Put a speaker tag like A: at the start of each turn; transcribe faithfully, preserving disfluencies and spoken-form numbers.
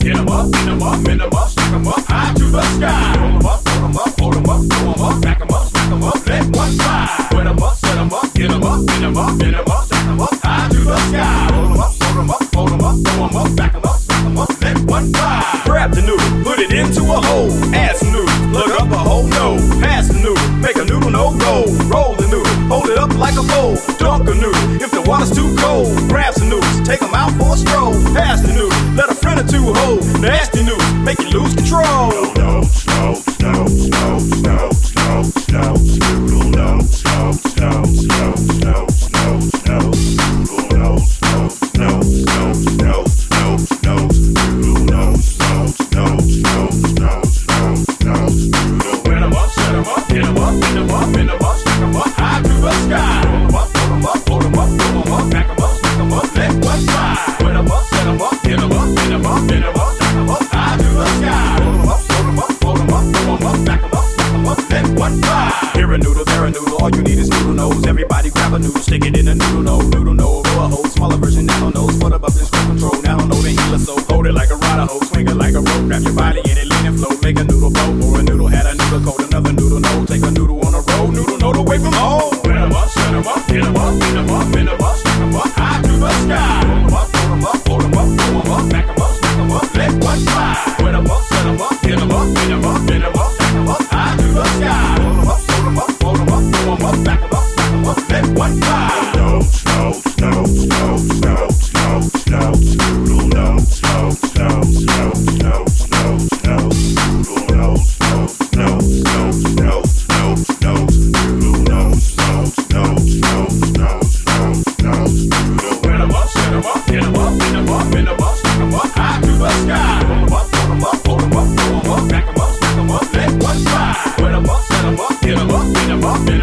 A: Get 'em up, get 'em up, bend 'em up, stack 'em up, high to the sky. Roll 'em up, roll 'em up, hold 'em up, throw 'em up, back 'em up, smack 'em up, let one fly. Put 'em up, set 'em up, get 'em up, bend 'em up, bend 'em up, stack 'em up, high to the sky. Roll 'em up, hold 'em up, hold 'em up, throw 'em up, back 'em up, smack 'em up, let one fly. Grab the noodle, put it into a hole, add some noodles, look up a whole no. Pass the noodle, make a noodle no go. Roll the noodle, hold it up like a bowl. Dunk a noodle, if the water's too cold. Grab some noodles, take 'em out for a stroll. Pass the noodle, let a friend or two hold. Nasty noodles, make you lose control.
B: No, no, no, no, no, no, no, noodle, no, no, no, no, no, no, no, noodle, no, no, no, no, no, no, no, noodle, no, no, no, no, no, no, no, noodle.
A: When 'em up, set 'em up, get 'em up, bend 'em up, bend 'em up, stack 'em up, high to the sky. Roll 'em up, roll 'em up, hold 'em up, throw 'em up, back 'em up, smack 'em up, let one fly. When 'em up, set 'em up, get 'em up, bend 'em up, bend 'em up, stack 'em up, high to the sky. Roll 'em up, roll 'em up, hold 'em up, throw 'em up, back 'em up, smack 'em up, let one fly. Here a noodle, there a noodle, all you need is noodle nose. Everybody grab a noodle, stick it in a noodle nose, noodle nose, or a hole, smaller version, nano nose, for the bubbling stroke control. Now know the healer, so hold it like a rider hoe, swing it like a rope, grab your body in it, lean and flow, make a noodle flow, or a noodle had a noodle coat, another noodle nose, take a noodle on a roll, noodle node away from home. When 'em up, set 'em up, get 'em up, bend 'em up, bend 'em up, stack 'em up, high to the sky. Roll 'em up, roll 'em up, hold 'em up, throw 'em up, back 'em up, smack 'em up, let one fly. When 'em up, set 'em up, get 'em up, bend 'em up, bend 'em up, stack 'em up, high to the sky. Roll 'em up, roll 'em up, hold 'em up, throw 'em up, back 'em up, smack 'em up, let one fly.
B: No, no, no, no, no, no, no, noodle, no, no, no, no, no, no, no, noodle, no, no, no, no, no, no, no, noodle, no, no, no, no, no, no, no, noodle.
A: When 'em up, set 'em up, get 'em up, bend 'em up, bend 'em up, stack 'em up, high to the sky. Roll 'em up, roll 'em up, hold 'em up, throw 'em up, back 'em up, smack 'em up, let one fly. When 'em up, set 'em up, get 'em up, bend 'em up, bend 'em up.